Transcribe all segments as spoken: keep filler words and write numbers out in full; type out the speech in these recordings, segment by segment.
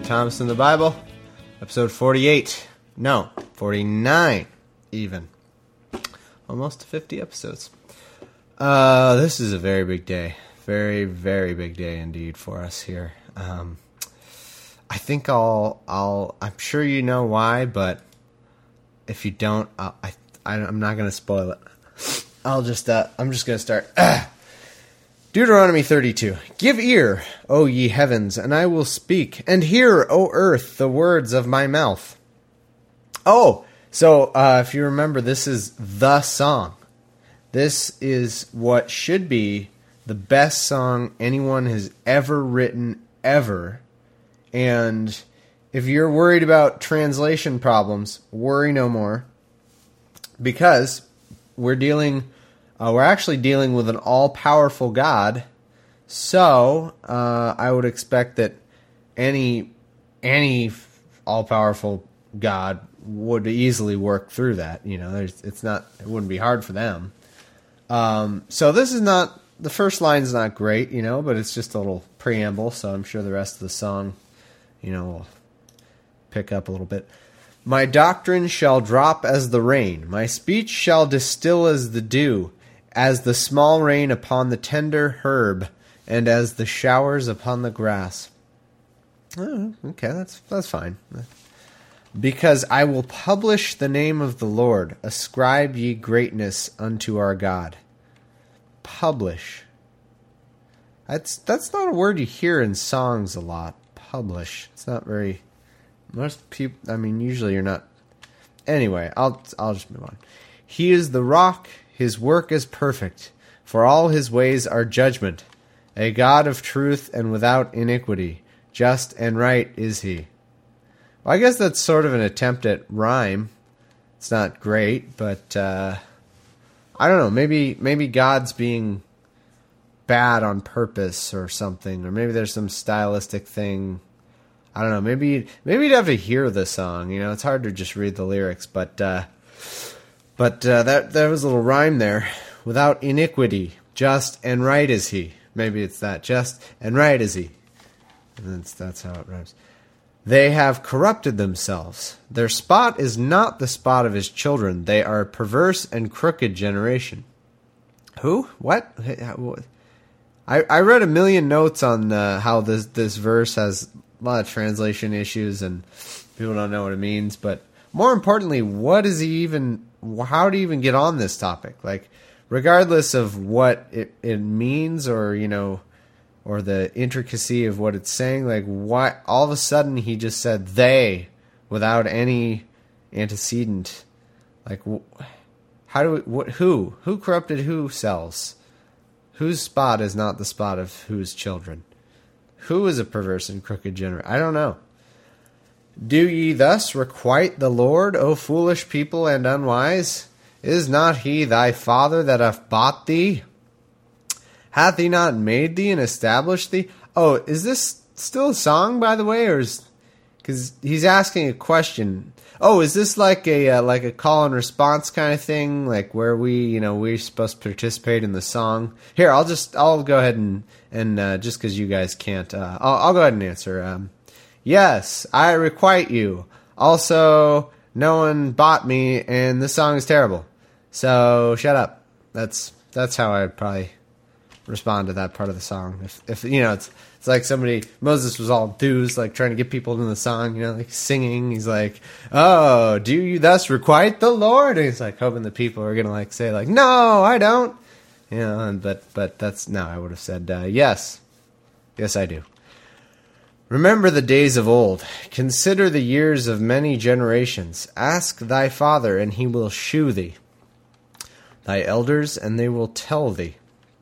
Thomas in the Bible, episode forty-eight. No, forty-nine, even. Almost to fifty episodes. Uh, this is a very big day. Very, very big day indeed for us here. Um, I think I'll, I'll, I'm sure you know why, but if you don't, I'll, I, I, I'm not going to spoil it. I'll just, uh, I'm just going to start. Deuteronomy thirty-two. Give ear, O ye heavens, and I will speak, and hear, O earth, the words of my mouth. Oh, so uh, if you remember, this is the song. This is what should be the best song anyone has ever written, ever. And if you're worried about translation problems, worry no more. Because we're dealing... Uh, we're actually dealing with an all-powerful God, so uh, I would expect that any any all-powerful God would easily work through that. You know, there's, it's not, it wouldn't be hard for them. Um, so this is not, the first line's not great, you know, but it's just a little preamble, so I'm sure the rest of the song, you know, will pick up a little bit. My doctrine shall drop as the rain, my speech shall distill as the dew, as the small rain upon the tender herb, and as the showers upon the grass. Oh, okay, that's that's fine. Because I will publish the name of the Lord. Ascribe ye greatness unto our God. Publish. That's that's not a word you hear in songs a lot. Publish. It's not very... Most people... I mean, usually you're not... Anyway, I'll I'll just move on. He is the rock... His work is perfect, for all his ways are judgment. A God of truth and without iniquity, just and right is he. Well, I guess that's sort of an attempt at rhyme. It's not great, but uh, I don't know. Maybe maybe God's being bad on purpose or something, or maybe there's some stylistic thing. I don't know. Maybe maybe you'd have to hear the song. You know, it's hard to just read the lyrics, but. Uh, But uh, that that was a little rhyme there. Without iniquity, just and right is he. Maybe it's that. Just and right is he. And that's, that's how it rhymes. They have corrupted themselves. Their spot is not the spot of his children. They are a perverse and crooked generation. Who? What? I, I read a million notes on uh, how this, this verse has a lot of translation issues and people don't know what it means. But more importantly, what is he even... How do you even get on this topic? Like, regardless of what it, it means or, you know, or the intricacy of what it's saying, like, why all of a sudden he just said they without any antecedent? Like, how do we, what, who? Who corrupted who cells? Whose spot is not the spot of whose children? Who is a perverse and crooked generation? I don't know. Do ye thus requite the Lord, O foolish people and unwise? Is not he thy father that hath bought thee? Hath he not made thee and established thee? Oh, is this still a song, by the way, or is... Because he's asking a question. Oh, is this like a uh, like a call and response kind of thing, like where we, you know, we're supposed to participate in the song? Here, I'll just I'll go ahead and and uh, just because you guys can't, uh, I'll I'll go ahead and answer. Um, Yes, I requite you. Also, no one bought me, and this song is terrible. So shut up. That's that's how I'd probably respond to that part of the song. If if you know, it's it's like somebody Moses was all enthused, like trying to get people into the song, you know, like singing. He's like, "Oh, do you thus requite the Lord?" And he's like hoping the people are gonna like say like, "No, I don't." You know, and, but but that's no. I would have said uh, yes, yes, I do. Remember the days of old. Consider the years of many generations. Ask thy father, and he will shew thee. Thy elders, and they will tell thee.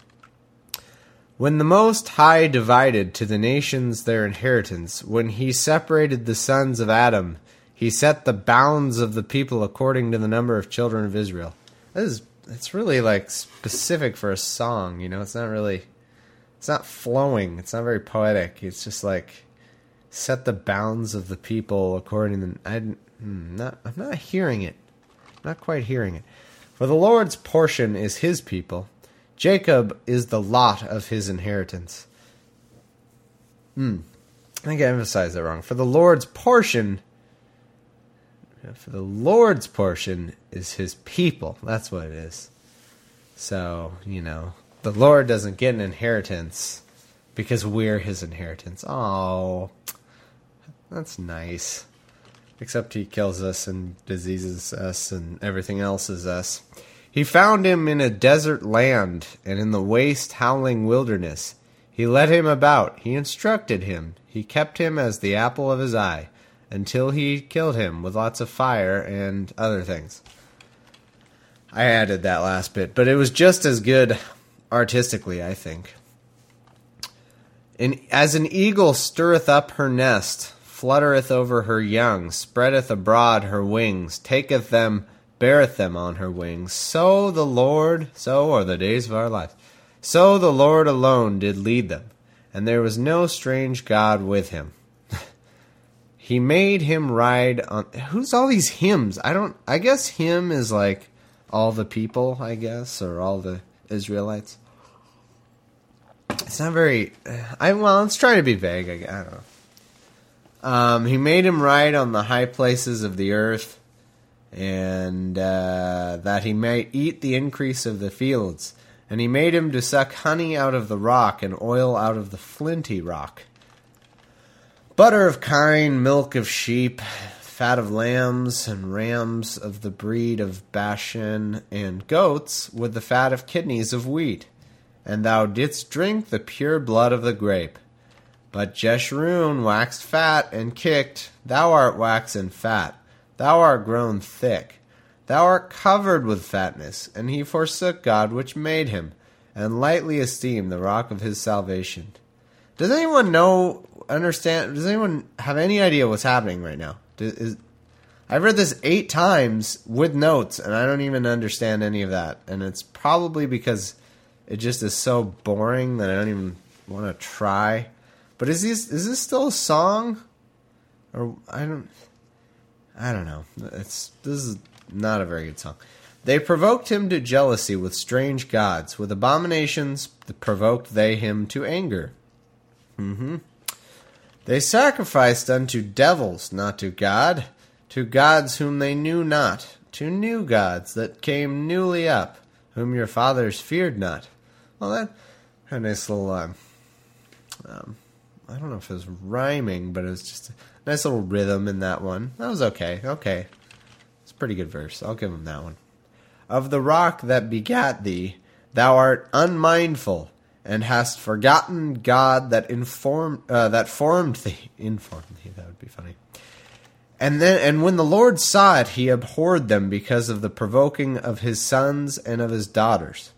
When the Most High divided to the nations their inheritance, when he separated the sons of Adam, he set the bounds of the people according to the number of children of Israel. That is, it's really like specific for a song, you know. It's not really, it's not flowing. It's not very poetic. It's just like... Set the bounds of the people according to... I'm not, I'm not hearing it. I'm not quite hearing it. For the Lord's portion is his people. Jacob is the lot of his inheritance. Hmm. I think I emphasized that wrong. For the Lord's portion, for the Lord's portion is his people. That's what it is. So, you know, the Lord doesn't get an inheritance because we're his inheritance. Oh, that's nice. Except he kills us and diseases us and everything else is us. He found him in a desert land and in the waste, howling wilderness. He led him about. He instructed him. He kept him as the apple of his eye until he killed him with lots of fire and other things. I added that last bit, but it was just as good artistically, I think. In, as an eagle stirreth up her nest, fluttereth over her young, spreadeth abroad her wings, taketh them, beareth them on her wings, so the Lord, so are the days of our life, so the Lord alone did lead them, and there was no strange God with him. He made him ride on... Who's all these hymns? I don't... I guess him is like all the people, I guess, or all the Israelites. It's not very... I Well, it's trying to be vague. I, I don't know. Um, he made him ride on the high places of the earth, and uh, that he might eat the increase of the fields. And he made him to suck honey out of the rock, and oil out of the flinty rock. Butter of kine, milk of sheep, fat of lambs, and rams of the breed of Bashan, and goats with the fat of kidneys of wheat. And thou didst drink the pure blood of the grape. But Jeshurun waxed fat and kicked. Thou art waxen fat. Thou art grown thick. Thou art covered with fatness. And he forsook God which made him, and lightly esteemed the rock of his salvation. Does anyone know, understand, does anyone have any idea what's happening right now? Does, is, I've read this eight times with notes, and I don't even understand any of that. And it's probably because it just is so boring that I don't even want to try. But is this is this still a song? Or I don't I don't know. It's this is not a very good song. They provoked him to jealousy with strange gods. With abominations provoked they him to anger. Mm-hmm. They sacrificed unto devils, not to God, to gods whom they knew not, to new gods that came newly up, whom your fathers feared not. Well, that had a nice little, um, um, I don't know if it was rhyming, but it was just a nice little rhythm in that one. That was okay, okay. It's a pretty good verse. I'll give him that one. Of the rock that begat thee, thou art unmindful, and hast forgotten God that informed, uh, that formed thee. Informed thee, that would be funny. And then, and when the Lord saw it, he abhorred them because of the provoking of his sons and of his daughters.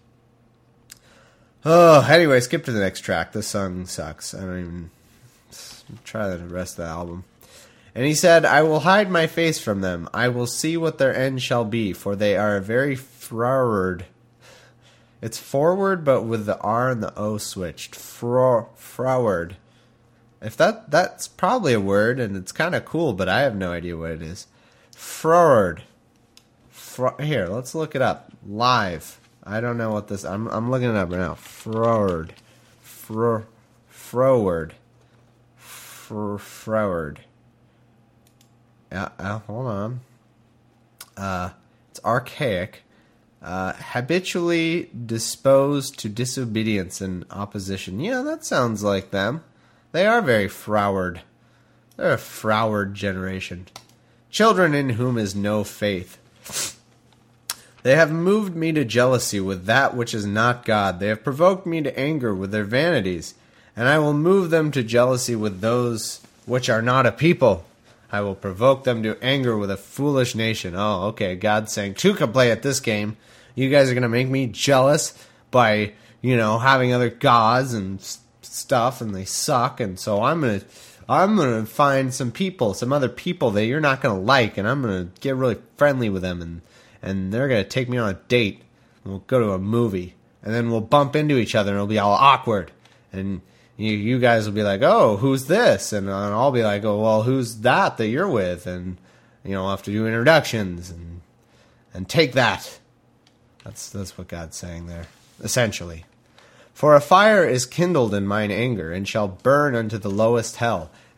Oh, anyway, skip to the next track. This song sucks. I don't even try the rest of the album. And he said, I will hide my face from them. I will see what their end shall be, for they are very froward. It's forward, but with the R and the O switched. Fro- froward. If that that's probably a word, and it's kind of cool, but I have no idea what it is. Froward. Fro- Here, let's look it up live. I don't know what this. I'm I'm looking it up right now. Froward. Fro. Froward. Fro. Froward. Yeah. Uh, hold on. Uh, it's archaic. Uh, habitually disposed to disobedience and opposition. Yeah, that sounds like them. They are very froward. They're a froward generation. Children in whom is no faith. They have moved me to jealousy with that which is not God. They have provoked me to anger with their vanities. And I will move them to jealousy with those which are not a people. I will provoke them to anger with a foolish nation. Oh, okay. God's saying, two can play at this game. You guys are going to make me jealous by, you know, having other gods and stuff, and they suck. And so I'm going to I'm going to find some people, some other people that you're not going to like, and I'm going to get really friendly with them, and, and they're going to take me on a date. And we'll go to a movie, and then we'll bump into each other, and it'll be all awkward. And you, you guys will be like, oh, who's this? And I'll be like, oh, well, who's that that you're with? And, you know, I'll have to do introductions, and and take that. That's that's what God's saying there, essentially. For a fire is kindled in mine anger, and shall burn unto the lowest hell,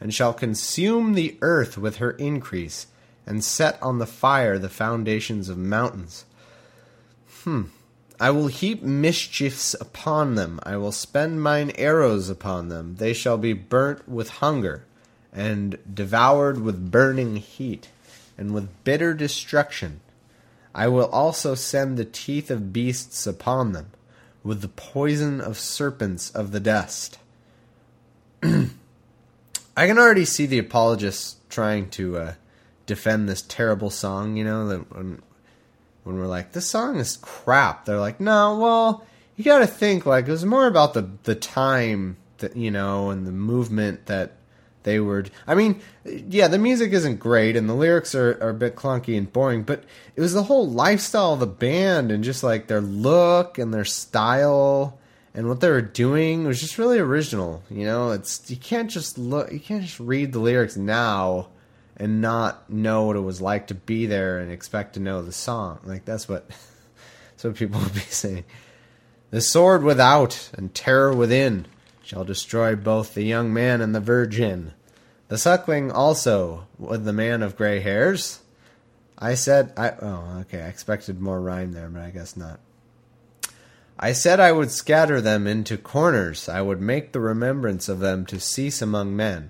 and shall consume the earth with her increase, and set on the fire the foundations of mountains. Hmm. I will heap mischiefs upon them. I will spend mine arrows upon them. They shall be burnt with hunger, and devoured with burning heat, and with bitter destruction. I will also send the teeth of beasts upon them, with the poison of serpents of the dust. I can already see the apologists trying to uh, defend this terrible song, you know, that when, when we're like, this song is crap. They're like, no, well, you gotta think, like, it was more about the, the time, that you know, and the movement that they were... I mean, yeah, the music isn't great, and the lyrics are, are a bit clunky and boring, but it was the whole lifestyle of the band, and just, like, their look, and their style, and what they were doing. It was just really original, you know? It's you can't just look... You can't just read the lyrics now and not know what it was like to be there and expect to know the song. Like, that's what... that's what people would be saying. The sword without, and terror within, shall destroy both the young man and the virgin. The suckling also, with the man of gray hairs. I said, I oh, okay, I expected more rhyme there, but I guess not. I said I would scatter them into corners. I would make the remembrance of them to cease among men.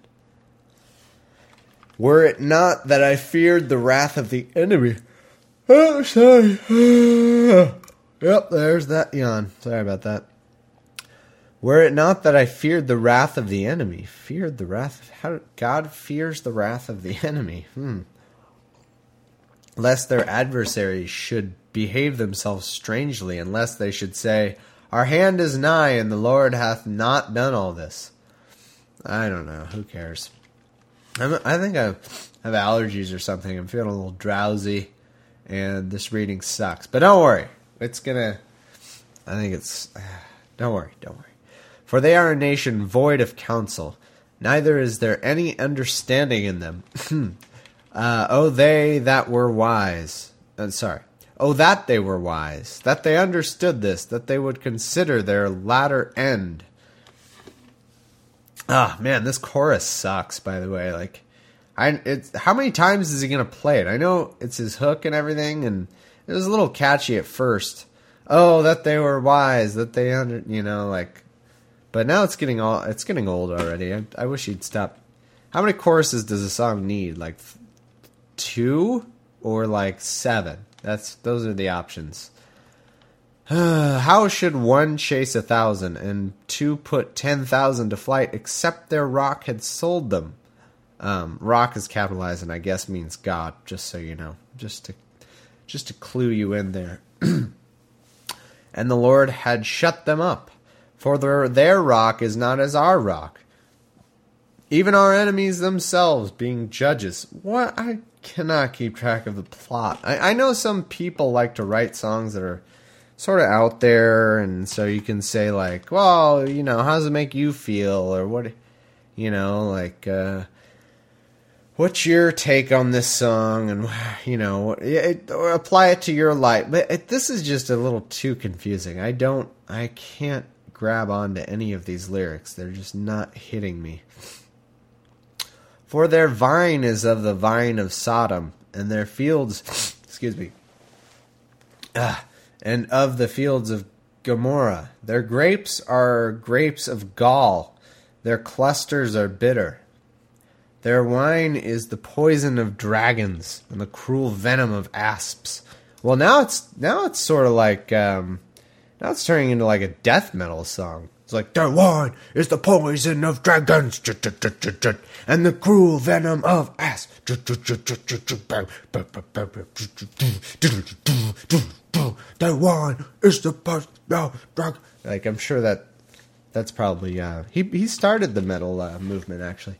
Were it not that I feared the wrath of the enemy. Oh, sorry. Yep, there's that yawn. Sorry about that. Were it not that I feared the wrath of the enemy. Feared the wrath of... How, God fears the wrath of the enemy. Hmm. Lest their adversaries should behave themselves strangely, and lest they should say, our hand is nigh, and the Lord hath not done all this. I don't know. Who cares? I'm, I think I have allergies or something. I'm feeling a little drowsy, and this reading sucks. But don't worry. It's gonna... I think it's... Don't worry. Don't worry. For they are a nation void of counsel, neither is there any understanding in them. uh, oh, they that were wise. Uh, sorry. Oh, that they were wise, that they understood this, that they would consider their latter end. Ah, man, this chorus sucks, by the way. Like, I, it's, how many times is he going to play it? I know it's his hook and everything, and it was a little catchy at first. Oh, that they were wise, that they under, you know, like... But now it's getting all it's getting old already. I, I wish he'd stop. How many choruses does a song need? Like two or like seven? That's those are the options. How should one chase a thousand and two put ten thousand to flight, except their rock had sold them? Um, rock is capitalized and I guess means God. Just so you know, just to just to clue you in there. And the Lord had shut them up. For their, their rock is not as our rock. Even our enemies themselves being judges. What? I cannot keep track of the plot. I, I know some people like to write songs that are sort of out there, and so you can say like, well, you know, how does it make you feel? Or what, you know, like, uh, what's your take on this song? And, you know, it, or apply it to your life. But it, this is just a little too confusing. I don't, I can't grab onto any of these lyrics. They're just not hitting me. For their vine is of the vine of Sodom, and their fields, excuse me, ah, and of the fields of Gomorrah. Their grapes are grapes of gall. Their clusters are bitter. Their wine is the poison of dragons and the cruel venom of asps. Well, now it's now it's sort of like. Um, Now it's turning into like a death metal song. It's like, their wine is the poison of dragons, and the cruel venom of ass. Their wine is the poison of dragons. Like, I'm sure that that's probably, uh, he, he started the metal uh, movement, actually.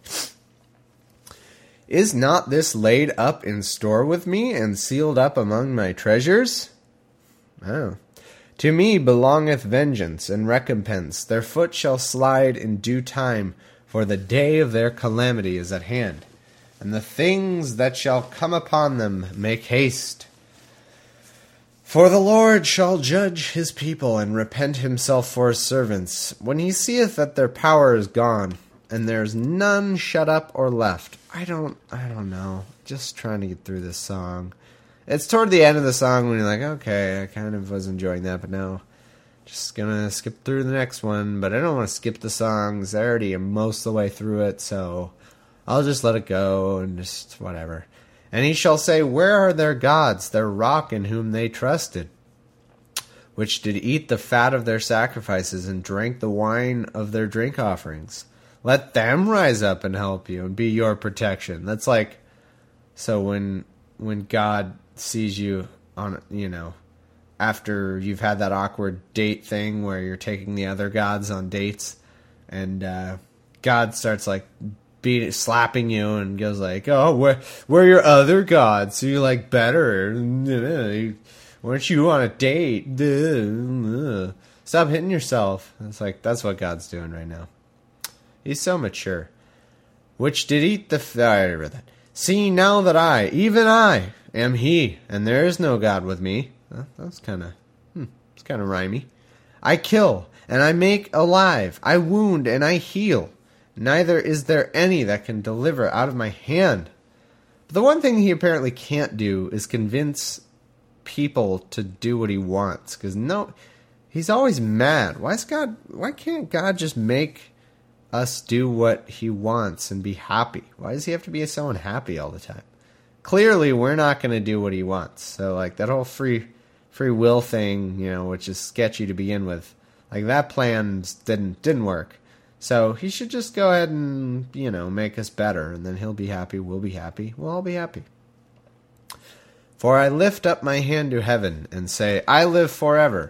Is not this laid up in store with me, and sealed up among my treasures? Oh. To me belongeth vengeance and recompense. Their foot shall slide in due time, for the day of their calamity is at hand. And the things that shall come upon them make haste. For the Lord shall judge his people, and repent himself for his servants, when he seeth that their power is gone, and there's none shut up or left. I don't, I don't know. Just trying to get through this song. It's toward the end of the song when you're like, okay, I kind of was enjoying that, but now just gonna skip through the next one. But I don't want to skip the songs. I already am most of the way through it, so I'll just let it go and just whatever. And he shall say, where are their gods, their rock in whom they trusted, which did eat the fat of their sacrifices and drank the wine of their drink offerings? Let them rise up and help you and be your protection. That's like, so when when God sees you on, you know, after you've had that awkward date thing where you're taking the other gods on dates, and uh, God starts like beating, slapping you and goes like, oh, where, where are your other gods? So you're like better. Weren't you on a date? Stop hitting yourself. It's like, that's what God's doing right now. He's so mature. Which did eat the... F- I read that. See, now that I, even I, am he, and there is no God with me. Well, that's kind of... Hmm, it's kind of rhymey. I kill, and I make alive. I wound, and I heal. Neither is there any that can deliver out of my hand. But the one thing he apparently can't do is convince people to do what he wants. Because no, he's always mad. Why is God? Why can't God just make us do what he wants and be happy? Why does he have to be so unhappy all the time? Clearly, we're not going to do what he wants. So, like that whole free free will thing, you know, which is sketchy to begin with, like that plan didn't didn't work. So he should just go ahead and, you know, make us better, and then he'll be happy, we'll be happy, we'll all be happy. For I lift up my hand to heaven and say, I live forever.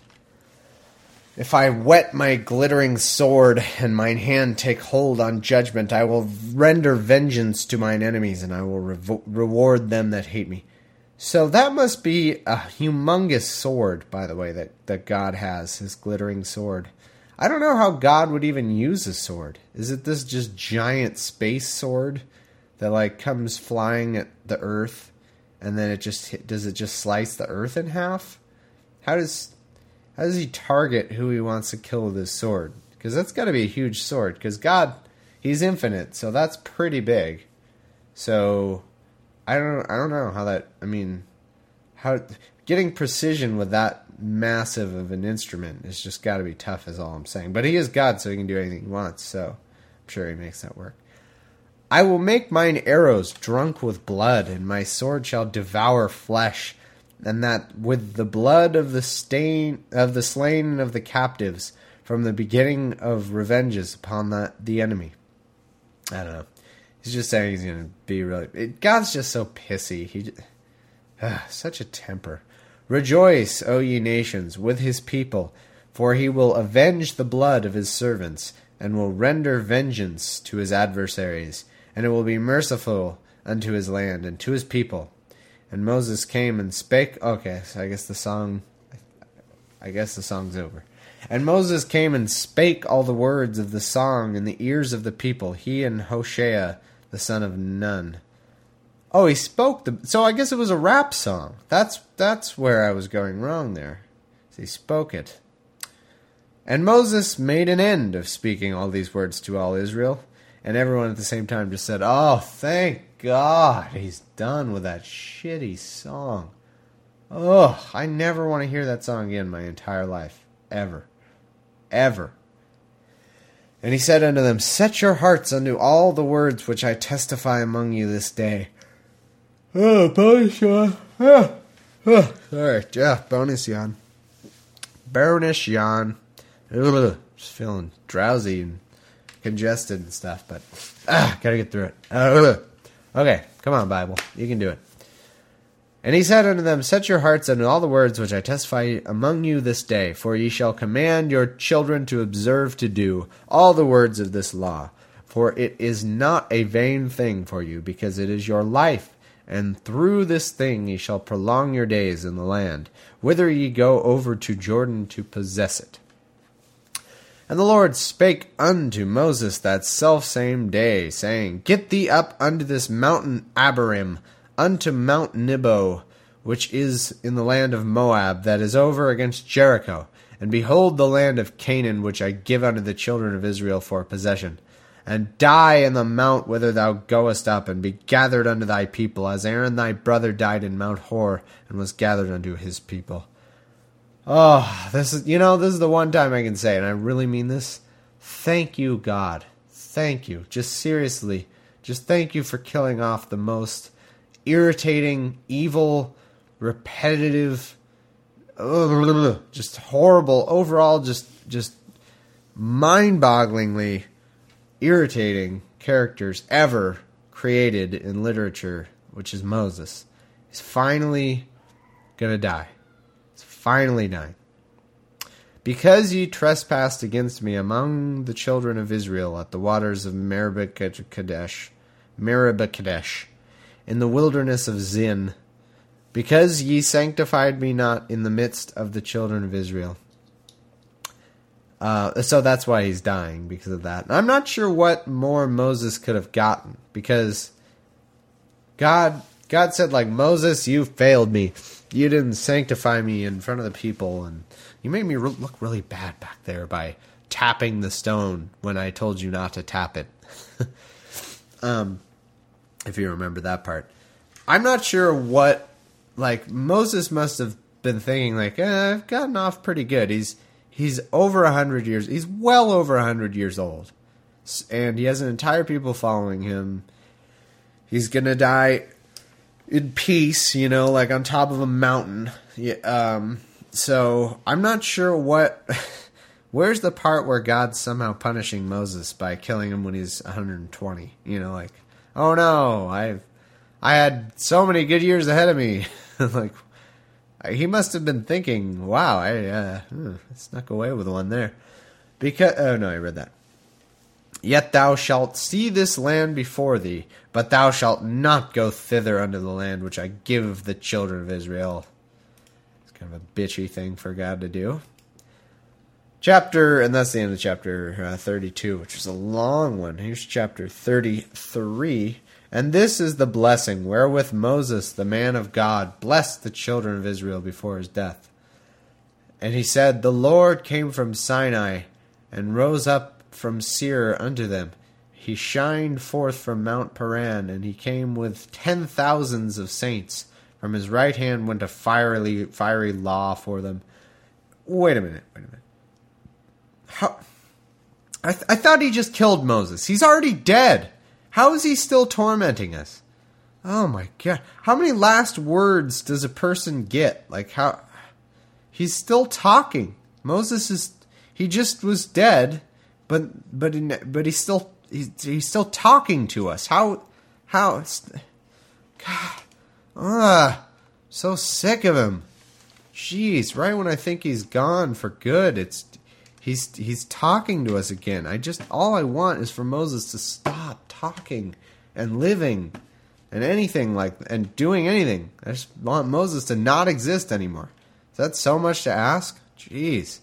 If I whet my glittering sword and mine hand take hold on judgment, I will render vengeance to mine enemies, and I will revo- reward them that hate me. So that must be a humongous sword, by the way, that, that God has, his glittering sword. I don't know how God would even use a sword. Is it this just giant space sword that like comes flying at the earth, and then it just hit, does it just slice the earth in half? How does how does he target who he wants to kill with his sword? Because that's got to be a huge sword. Because God, he's infinite, so that's pretty big. So I don't I don't know how that. I mean, how getting precision with that massive of an instrument is just got to be tough, is all I'm saying. But he is God, so he can do anything he wants, so I'm sure he makes that work. I will make mine arrows drunk with blood, and my sword shall devour flesh, and that with the blood of the stain of the slain and of the captives, from the beginning of revenges upon the, the enemy. I don't know. He's just saying he's going to be really... It, God's just so pissy. He, uh, such a temper. Rejoice, O ye nations, with his people, for he will avenge the blood of his servants, and will render vengeance to his adversaries, and it will be merciful unto his land and to his people. And Moses came and spake... Okay, so I guess the song... I guess the song's over. And Moses came and spake all the words of the song in the ears of the people, he and Hoshea, the son of Nun. Oh, he spoke the... So I guess it was a rap song. That's that's where I was going wrong there. So he spoke it. And Moses made an end of speaking all these words to all Israel. And everyone at the same time just said, oh, thank God he's done with that shitty song. Ugh, I never want to hear that song again my entire life. Ever. Ever. And he said unto them, set your hearts unto all the words which I testify among you this day. Oh, bonus yawn. Oh, oh, sorry, yeah, bonus yawn. Bonus yawn. Ugh, just feeling drowsy and congested and stuff, but ah, gotta get through it. Ugh. Okay, come on, Bible. You can do it. And he said unto them, set your hearts unto all the words which I testify among you this day, for ye shall command your children to observe to do all the words of this law. For it is not a vain thing for you, because it is your life. And through this thing ye shall prolong your days in the land, whither ye go over to Jordan to possess it. And the Lord spake unto Moses that selfsame day, saying, get thee up unto this mountain Abarim, unto Mount Nebo, which is in the land of Moab, that is over against Jericho. And behold the land of Canaan, which I give unto the children of Israel for possession. and die in the mount whither thou goest up, and be gathered unto thy people, as Aaron thy brother died in Mount Hor, and was gathered unto his people. Oh, this is, you know, this is the one time I can say, and I really mean this, thank you, God. Thank you. Just seriously, just thank you for killing off the most irritating, evil, repetitive, ugh, just horrible, overall, just, just mind-bogglingly irritating characters ever created in literature, which is Moses. He's finally gonna die. He's finally dying. Because ye trespassed against me among the children of Israel at the waters of Meribah Kadesh, Meribah Kadesh, in the wilderness of Zin, because ye sanctified me not in the midst of the children of Israel. Uh, so that's why he's dying, because of that. And I'm not sure what more Moses could have gotten, because God God said, like, Moses, you failed me. You didn't sanctify me in front of the people, and you made me re- look really bad back there by tapping the stone when I told you not to tap it. um, if you remember that part. I'm not sure what, like, Moses must have been thinking, like, eh, I've gotten off pretty good. He's He's over a hundred years. He's well over a hundred years old, and he has an entire people following him. He's gonna die in peace, you know, like on top of a mountain. Yeah, um, so I'm not sure what. Where's the part where God's somehow punishing Moses by killing him when he's one hundred twenty? You know, like, oh no, I've I had so many good years ahead of me. Like. He must have been thinking, wow, I uh, snuck away with one there. Because, oh no, I read that. Yet thou shalt see this land before thee, but thou shalt not go thither unto the land which I give the children of Israel. It's kind of a bitchy thing for God to do. Chapter, and that's the end of chapter uh, thirty-two, which is a long one. Here's chapter thirty-three. And this is the blessing wherewith Moses, the man of God, blessed the children of Israel before his death. And he said, the Lord came from Sinai, and rose up from Seir unto them. He shined forth from Mount Paran, and he came with ten thousands of saints. From his right hand went a fiery, fiery law for them. Wait a minute, wait a minute. How? I, th- I thought he just killed Moses. He's already dead. How is he still tormenting us? Oh my God. How many last words does a person get? Like how... He's still talking. Moses is... He just was dead, but but but he's still he's, he's still talking to us. How... How... God... Ugh. So sick of him. Jeez, right when I think he's gone for good, it's... He's he's talking to us again. I just... All I want is for Moses to stop talking and living and anything like and doing anything. I just want Moses to not exist anymore. Is that so much to ask? Jeez.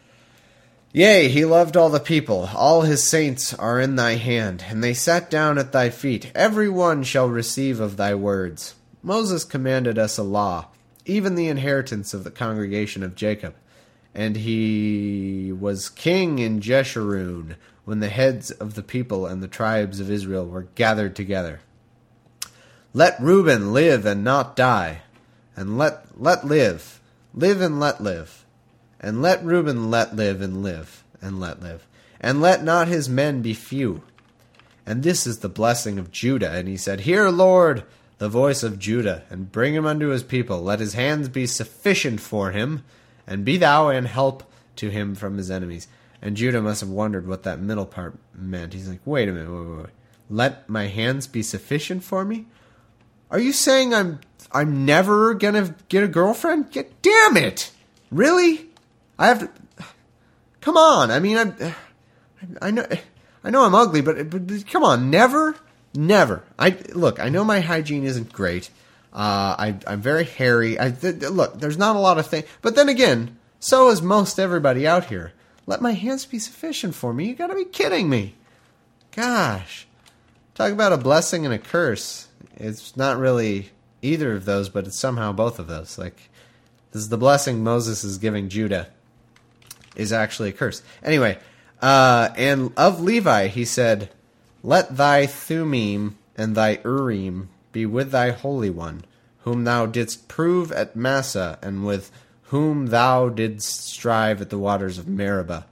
Yea, he loved all the people. All his saints are in thy hand, and they sat down at thy feet. Every one shall receive of thy words. Moses commanded us a law, even the inheritance of the congregation of Jacob. And he was king in Jeshurun, when the heads of the people and the tribes of Israel were gathered together. Let Reuben live and not die, and let let live, live and let live, and let Reuben let live and live, and let live, and let not his men be few. And this is the blessing of Judah. And he said, Hear, Lord, the voice of Judah, and bring him unto his people. Let his hands be sufficient for him, and be thou an help to him from his enemies. And Judah must have wondered what that middle part meant. He's like, wait a minute, wait, wait, wait. Let my hands be sufficient for me? Are you saying I'm I'm never gonna get a girlfriend? Get, damn it! Really? I have to... Come on, I mean, I, I know I know I'm ugly, but, but, but come on, never? Never. I Look, I know my hygiene isn't great. Uh, I, I'm very hairy. I, th- look, there's not a lot of things. But then again, so is most everybody out here. Let my hands be sufficient for me. You gotta be kidding me. Gosh. Talk about a blessing and a curse. It's not really either of those, but it's somehow both of those. Like, this is the blessing Moses is giving Judah is actually a curse. Anyway, uh, and of Levi, he said, Let thy Thummim and thy Urim be with thy Holy One, whom thou didst prove at Massa, and with whom thou didst strive at the waters of Meribah.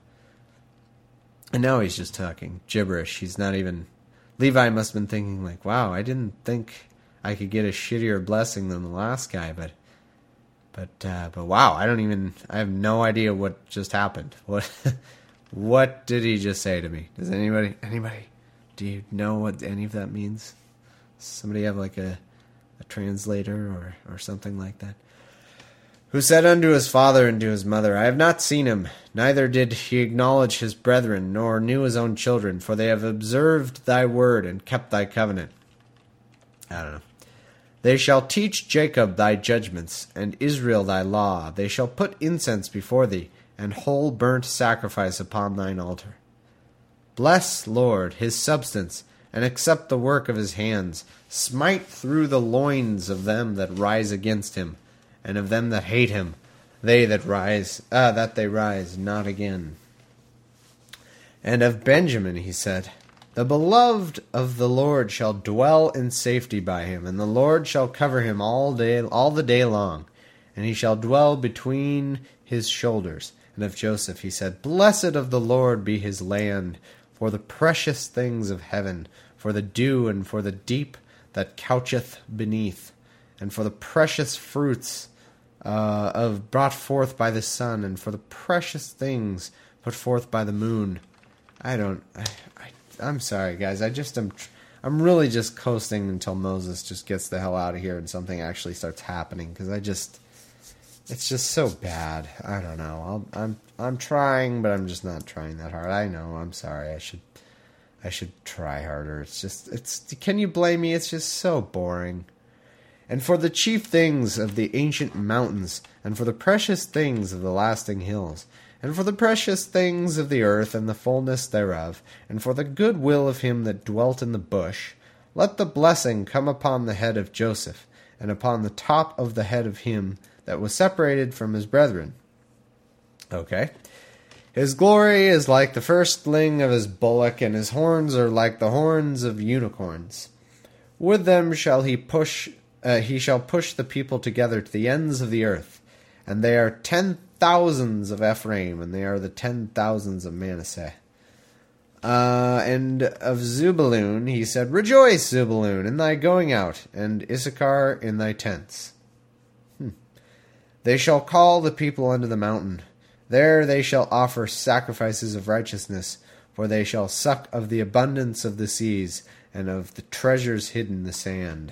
And now he's just talking gibberish. He's not even... Levi must have been thinking, like, wow, I didn't think I could get a shittier blessing than the last guy, but... But, uh, but wow, I don't even... I have no idea what just happened. What what did he just say to me? Does anybody... Anybody... Do you know what any of that means? Somebody have like a, a translator or, or something like that? Who said unto his father and to his mother, I have not seen him, neither did he acknowledge his brethren, nor knew his own children, for they have observed thy word and kept thy covenant. I don't know. They shall teach Jacob thy judgments, and Israel thy law. They shall put incense before thee, and whole burnt sacrifice upon thine altar. Bless, Lord, his substance, and accept the work of his hands. Smite through the loins of them that rise against him, and of them that hate him, they that rise, ah, that they rise not again. And of Benjamin he said, The beloved of the Lord shall dwell in safety by him, and the Lord shall cover him all day, all the day long, and he shall dwell between his shoulders. And of Joseph he said, Blessed of the Lord be his land, for the precious things of heaven, for the dew and for the deep that coucheth beneath, and for the precious fruits uh, of brought forth by the sun, and for the precious things put forth by the moon. I don't. I, I, I'm sorry, guys. I just am. I'm really just coasting until Moses just gets the hell out of here and something actually starts happening. Because I just, it's just so bad. I don't know. I'll, I'm I'm trying, but I'm just not trying that hard. I know. I'm sorry. I should. I should try harder. It's just, it's, can you blame me? It's just so boring. And for the chief things of the ancient mountains, and for the precious things of the lasting hills, and for the precious things of the earth and the fullness thereof, and for the good will of him that dwelt in the bush, let the blessing come upon the head of Joseph, and upon the top of the head of him that was separated from his brethren. Okay. His glory is like the firstling of his bullock, and his horns are like the horns of unicorns. With them shall he push, uh, he shall push the people together to the ends of the earth. And they are ten thousands of Ephraim, and they are the ten thousands of Manasseh. Uh, and of Zebulun he said, Rejoice, Zebulun, in thy going out, and Issachar in thy tents. Hmm. They shall call the people unto the mountain. There they shall offer sacrifices of righteousness, for they shall suck of the abundance of the seas, and of the treasures hidden in the sand.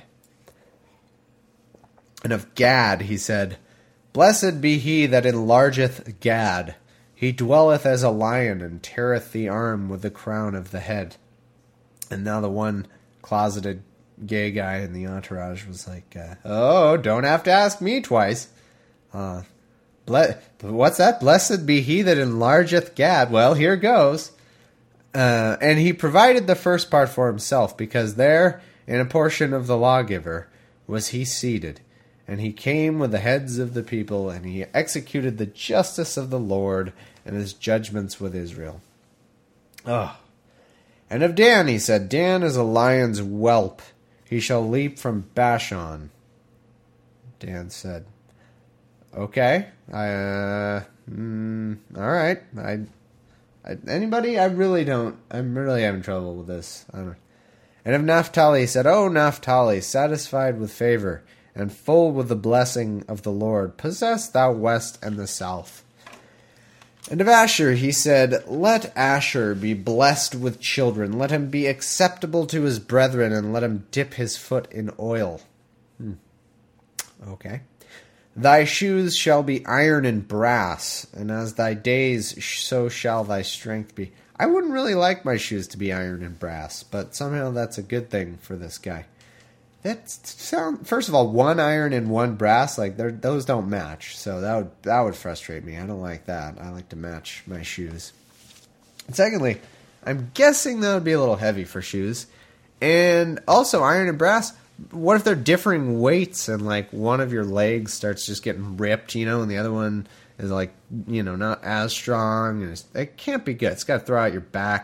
And of Gad he said, Blessed be he that enlargeth Gad. He dwelleth as a lion, and teareth the arm with the crown of the head. And now the one closeted gay guy in the entourage was like, uh, oh, don't have to ask me twice. Uh, ble- what's that? Blessed be he that enlargeth Gad. Well, here goes. Uh, and he provided the first part for himself, because there, in a portion of the lawgiver, was he seated. And he came with the heads of the people, and he executed the justice of the Lord and his judgments with Israel. Oh. And of Dan he said, Dan is a lion's whelp. He shall leap from Bashan. Dan said, Okay. I, uh, mm, all right. I, I, anybody? I really don't. I'm really having trouble with this. I don't. And of Naphtali he said, O Naphtali, satisfied with favor, and full with the blessing of the Lord, possess thou west and the south. And of Asher he said, Let Asher be blessed with children, let him be acceptable to his brethren, and let him dip his foot in oil. Hmm. Okay. Thy shoes shall be iron and brass, and as thy days, so shall thy strength be. I wouldn't really like my shoes to be iron and brass, but somehow that's a good thing for this guy. That sound first of all, one iron and one brass, like those don't match, so that would that would frustrate me. I don't like that. I like to match my shoes. And secondly, I'm guessing that would be a little heavy for shoes. And also, iron and brass. What if they're differing weights and like one of your legs starts just getting ripped, you know, and the other one is like, you know, not as strong, and it's, it can't be good. It's got to throw out your back.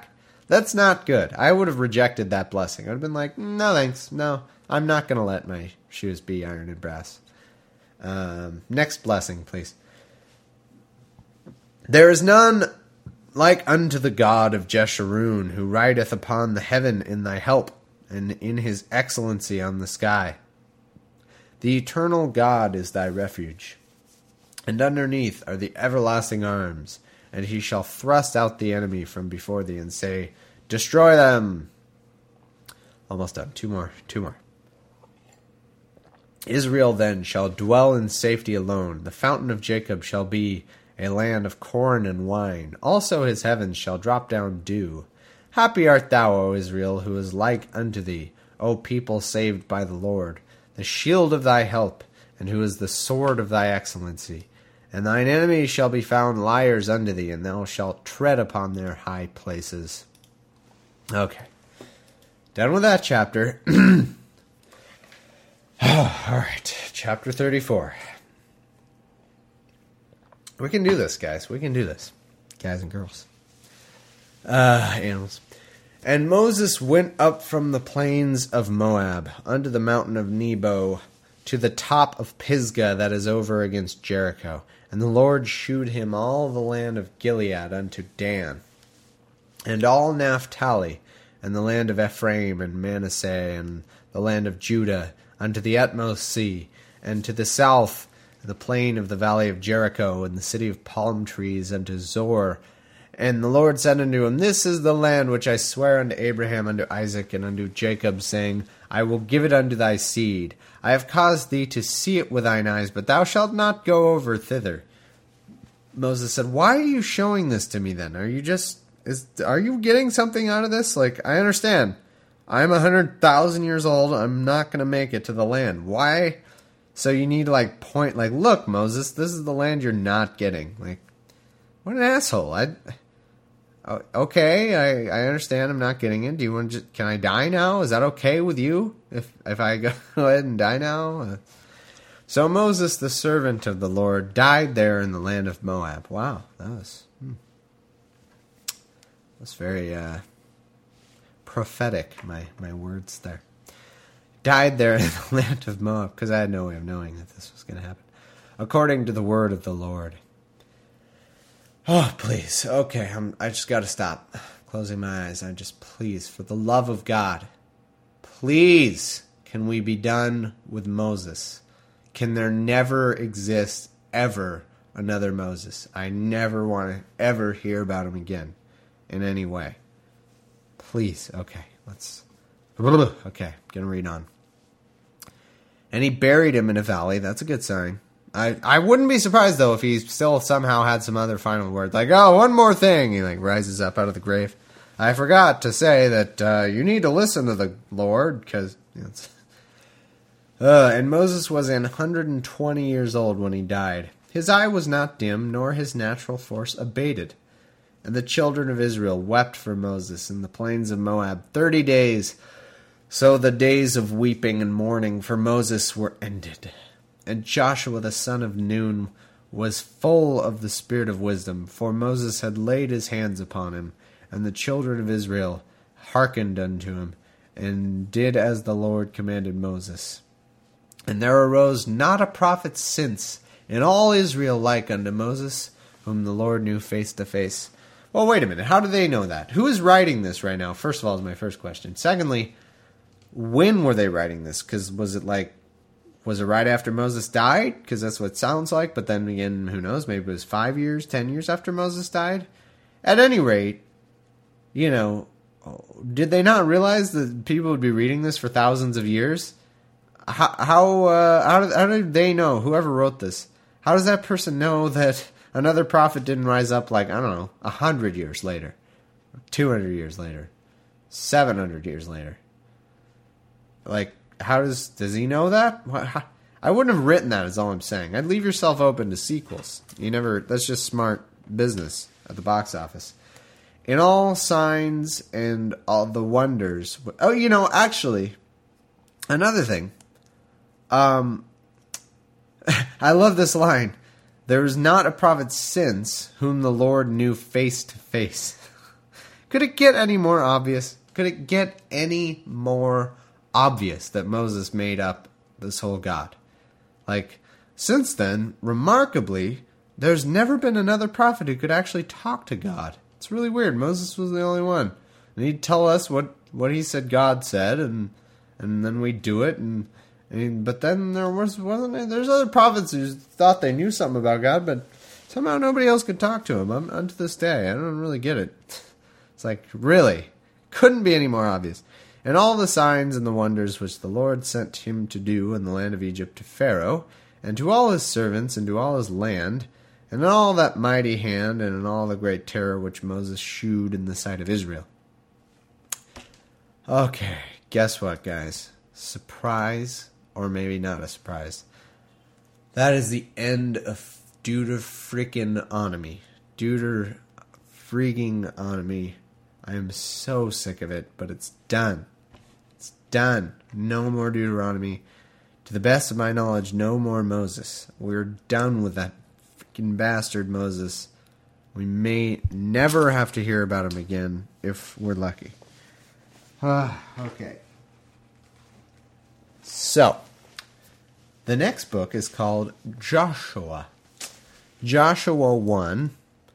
That's not good. I would have rejected that blessing. I would have been like, no thanks. No, I'm not going to let my shoes be iron and brass. Um, next blessing, please. There is none like unto the God of Jeshurun, who rideth upon the heaven in thy help, and in his excellency on the sky. The eternal God is thy refuge, and underneath are the everlasting arms, and he shall thrust out the enemy from before thee, and say, destroy them. Almost done. Two more. Two more. Israel then shall dwell in safety alone. The fountain of Jacob shall be a land of corn and wine. Also his heavens shall drop down dew. Happy art thou, O Israel, who is like unto thee, O people saved by the Lord, the shield of thy help, and who is the sword of thy excellency. And thine enemies shall be found liars unto thee, and thou shalt tread upon their high places. Okay. Done with that chapter. Oh, all right. Chapter thirty-four. We can do this, guys. We can do this. Guys and girls. Uh, animals. And Moses went up from the plains of Moab unto the mountain of Nebo to the top of Pisgah that is over against Jericho. And the Lord shewed him all the land of Gilead unto Dan, and all Naphtali, and the land of Ephraim, and Manasseh, and the land of Judah, unto the utmost sea, and to the south the plain of the valley of Jericho, and the city of palm trees, unto Zor. And the Lord said unto him, This is the land which I swear unto Abraham, unto Isaac, and unto Jacob, saying, I will give it unto thy seed. I have caused thee to see it with thine eyes, but thou shalt not go over thither. Moses said, Why are you showing this to me then? Are you just, is, are you getting something out of this? Like, I understand. I'm a hundred thousand years old. I'm not going to make it to the land. Why? So you need to, like, point, like, look, Moses, this is the land you're not getting. Like, what an asshole. I, okay, I, I understand I'm not getting it. Do you want to just, can I die now? Is that okay with you if, if I go ahead and die now? Uh, so Moses, the servant of the Lord, died there in the land of Moab. Wow, that was, hmm. That's very, uh, prophetic, my, my words there. Died there in the land of Moab, because I had no way of knowing that this was going to happen, according to the word of the Lord. Oh, please. Okay, I'm, I just got to stop. Closing my eyes. I just, please, for the love of God, please, can we be done with Moses? Can there never exist, ever, another Moses? I never want to ever hear about him again in any way. Please. Okay, let's... Okay, gonna read on. And he buried him in a valley. That's a good sign. I, I wouldn't be surprised, though, if he still somehow had some other final word. Like, oh, one more thing. He, like, rises up out of the grave. I forgot to say that uh, you need to listen to the Lord, because... You know, it's, uh, and Moses was an hundred and twenty years old when he died. His eye was not dim, nor his natural force abated. And the children of Israel wept for Moses in the plains of Moab thirty days. So the days of weeping and mourning for Moses were ended. And Joshua the son of Nun was full of the spirit of wisdom, for Moses had laid his hands upon him. And the children of Israel hearkened unto him, and did as the Lord commanded Moses. And there arose not a prophet since in all Israel like unto Moses, whom the Lord knew face to face. Well, wait a minute. How do they know that? Who is writing this right now? First of all, is my first question. Secondly, when were they writing this? Because was it like, was it right after Moses died? Because that's what it sounds like. But then again, who knows? Maybe it was five years, ten years after Moses died. At any rate, you know, did they not realize that people would be reading this for thousands of years? How how uh, how, did, how did they know? Whoever wrote this, how does that person know that another prophet didn't rise up like, I don't know, a hundred years later, two hundred years later, seven hundred years later? Like, how does does he know that? What, how, I wouldn't have written that. Is all I'm saying. I'd leave yourself open to sequels. You never. That's just smart business at the box office. In all signs and all the wonders. Oh, you know, actually, another thing. Um, I love this line. There is not a prophet since whom the Lord knew face to face. Could it get any more obvious? Could it get any more obvious that Moses made up this whole God? Like, since then, remarkably, there's never been another prophet who could actually talk to God. It's really weird. Moses was the only one. And he'd tell us what, what he said God said, and and then we'd do it. And, and but then there was wasn't there? There's other prophets who thought they knew something about God, but somehow nobody else could talk to him. I'm, unto this day, I don't really get it. It's like, really? Couldn't be any more obvious. And all the signs and the wonders which the Lord sent him to do in the land of Egypt to Pharaoh, and to all his servants, and to all his land, and in all that mighty hand, and in all the great terror which Moses shewed in the sight of Israel. Okay, guess what, guys? Surprise, or maybe not a surprise. That is the end of Deuteronomy. Deuteronomy. I am so sick of it, but it's done. It's done. No more Deuteronomy. To the best of my knowledge, no more Moses. We're done with that freaking bastard Moses. We may never have to hear about him again, if we're lucky. Uh, okay. So, the next book is called Joshua. Joshua one.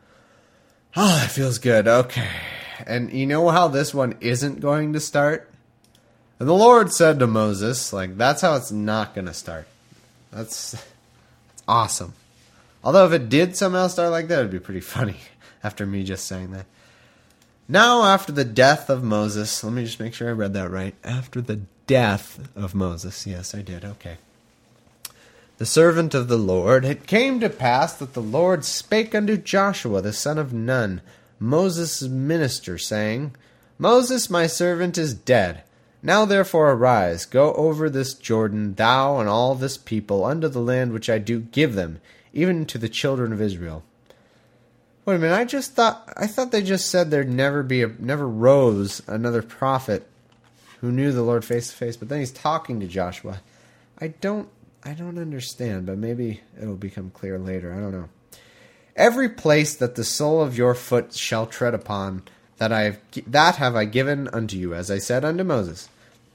Oh, that feels good. Okay. And you know how this one isn't going to start? And the Lord said to Moses, like, that's how it's not going to start. That's, that's awesome. Although if it did somehow start like that, it would be pretty funny after me just saying that. Now after the death of Moses, let me just make sure I read that right. After the death of Moses, yes, I did, okay. The servant of the Lord, it came to pass that the Lord spake unto Joshua the son of Nun, Moses' minister, saying, Moses my servant is dead. Now therefore arise, go over this Jordan, thou and all this people, unto the land which I do give them, even to the children of Israel. Wait a minute, I just thought I thought they just said there'd never be a never rose another prophet who knew the Lord face to face, but then he's talking to Joshua. I don't I don't understand, but maybe it'll become clear later. I don't know. Every place that the sole of your foot shall tread upon, that I have, that have I given unto you, as I said unto Moses.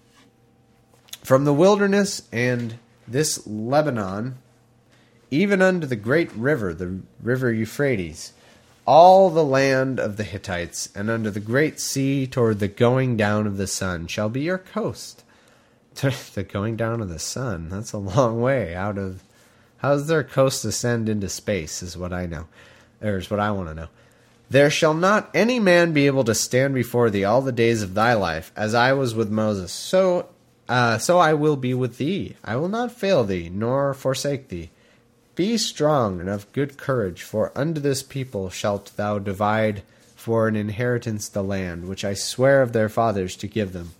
From the wilderness and this Lebanon, even unto the great river, the river Euphrates, all the land of the Hittites, and unto the great sea toward the going down of the sun, shall be your coast. The going down of the sun, that's a long way out of... How does their coast ascend into space, is what I know. Or is what I want to know. There shall not any man be able to stand before thee all the days of thy life, as I was with Moses. So, uh, so I will be with thee. I will not fail thee, nor forsake thee. Be strong and of good courage, for unto this people shalt thou divide for an inheritance the land, which I swear of their fathers to give them.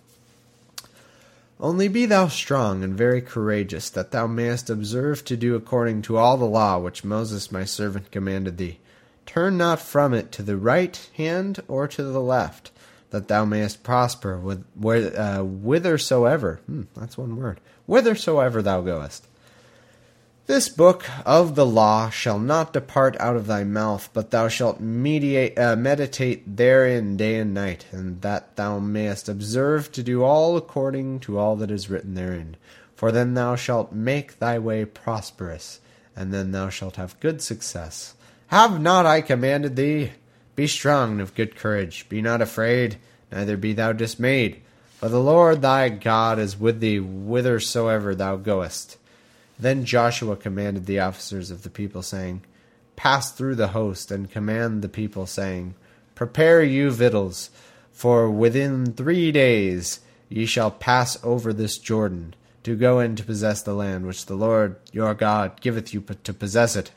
Only be thou strong and very courageous, that thou mayest observe to do according to all the law which Moses my servant commanded thee. Turn not from it to the right hand or to the left, that thou mayest prosper with where, uh, whithersoever, hmm, that's one word, whithersoever thou goest. This book of the law shall not depart out of thy mouth, but thou shalt mediate, uh, meditate therein day and night, and that thou mayest observe to do all according to all that is written therein. For then thou shalt make thy way prosperous, and then thou shalt have good success. Have not I commanded thee? Be strong and of good courage. Be not afraid, neither be thou dismayed. For the Lord thy God is with thee whithersoever thou goest. Then Joshua commanded the officers of the people, saying, Pass through the host, and command the people, saying, Prepare you victuals, for within three days ye shall pass over this Jordan, to go in to possess the land which the Lord your God giveth you to possess it.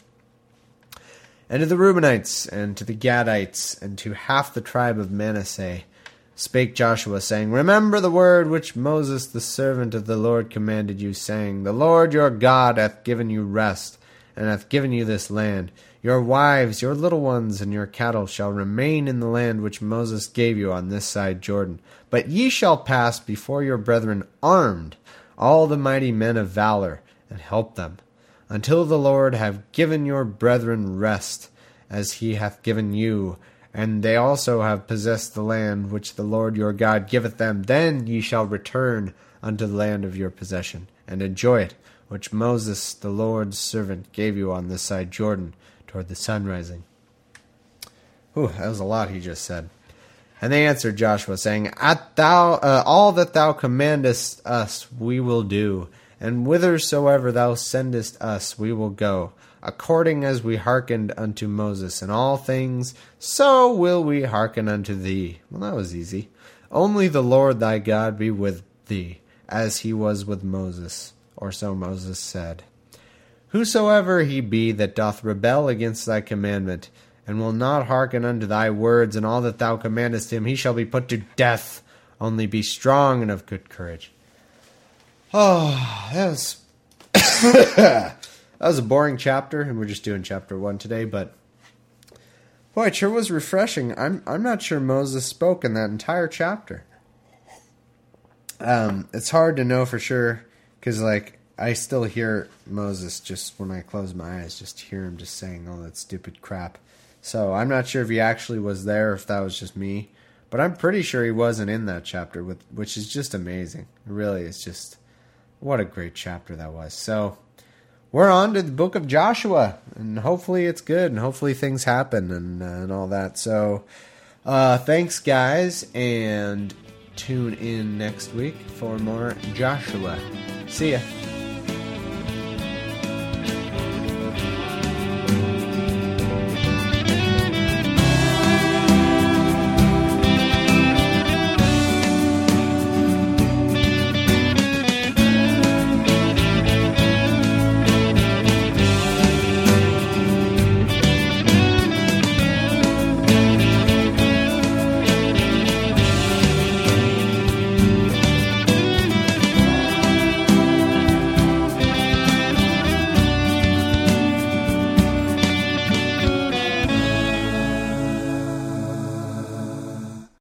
And to the Reubenites, and to the Gadites, and to half the tribe of Manasseh, spake Joshua, saying, Remember the word which Moses the servant of the Lord commanded you, saying, The Lord your God hath given you rest, and hath given you this land. Your wives, your little ones, and your cattle shall remain in the land which Moses gave you on this side Jordan. But ye shall pass before your brethren armed, all the mighty men of valor, and help them, until the Lord have given your brethren rest, as he hath given you, and they also have possessed the land which the Lord your God giveth them. Then ye shall return unto the land of your possession, and enjoy it, which Moses the Lord's servant gave you on this side Jordan, toward the sun rising. Whew, that was a lot he just said. And they answered Joshua, saying, At thou uh, all that thou commandest us we will do, and whithersoever thou sendest us we will go, according as we hearkened unto Moses in all things, so will we hearken unto thee. Well, that was easy. Only the Lord thy God be with thee, as he was with Moses. Or so Moses said. Whosoever he be that doth rebel against thy commandment, and will not hearken unto thy words and all that thou commandest him, he shall be put to death. Only be strong and of good courage. Oh, that was that was a boring chapter, and we're just doing chapter one today, but boy, it sure was refreshing. I'm I'm not sure Moses spoke in that entire chapter. Um, it's hard to know for sure, because like I still hear Moses just when I close my eyes, just hear him just saying all that stupid crap. So I'm not sure if he actually was there, or if that was just me, but I'm pretty sure he wasn't in that chapter, with which is just amazing. Really, it's just what a great chapter that was. So we're on to the book of Joshua, and hopefully it's good, and hopefully things happen, and uh, and all that. So uh, thanks, guys, and tune in next week for more Joshua. See ya.